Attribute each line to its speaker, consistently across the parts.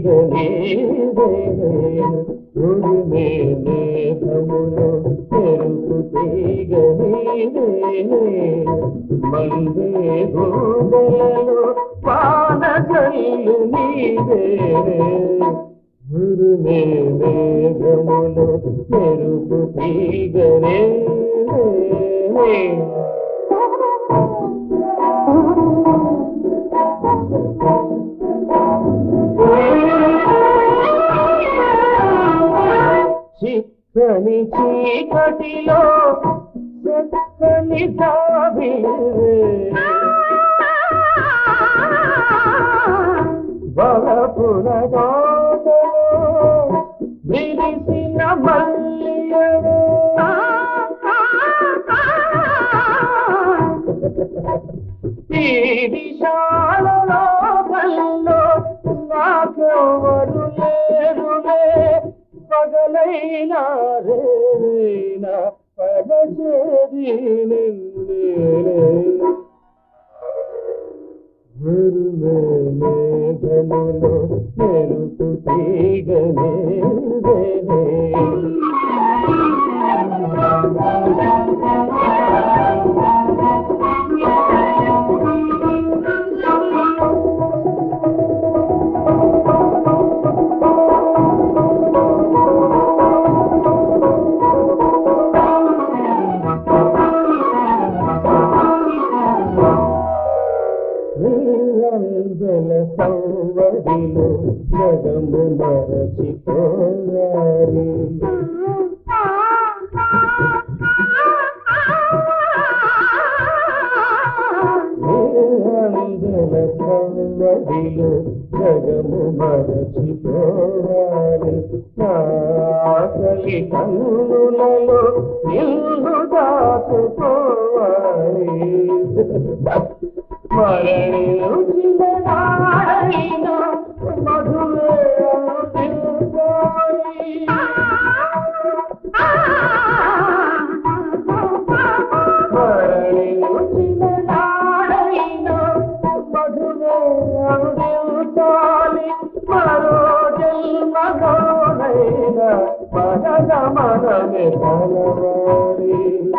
Speaker 1: మేఘములో మెరుపు తీగనీదే మందే గోడలలో పానజల్లు నీదే మేఘములో మెరుపు తీగనే చిక్కని చీకటిలో చక్కని జాబిలే బలపుల గోడలో విరిసిన మల్లియడే ఈ విశాలలో కల్లో నాకెవరు లేరులే పగలైనా రేనా పడచేది నిన్నే మేఘములో మెరుపు తీగనే శ్రీరంజన సంవడిలో జగము మరచిపోయారి శ్రీరంజన సంవడిలో జగము మరచిపోయారి ఆకలి కన్నులలో నిన్ను దాచుకోవాలి మరణి రుచిన నాడైన మధురే మరణి రుచిన నాడైన మధురే అందించాలి మరో జన్మలోనైన పదగమనమే కలవాలి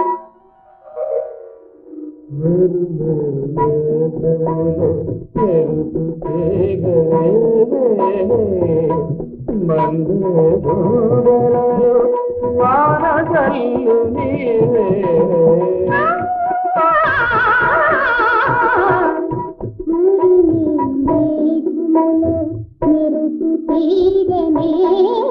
Speaker 1: మందే గోడలలో వానజల్లు నీవే
Speaker 2: మెరుపు తీగనే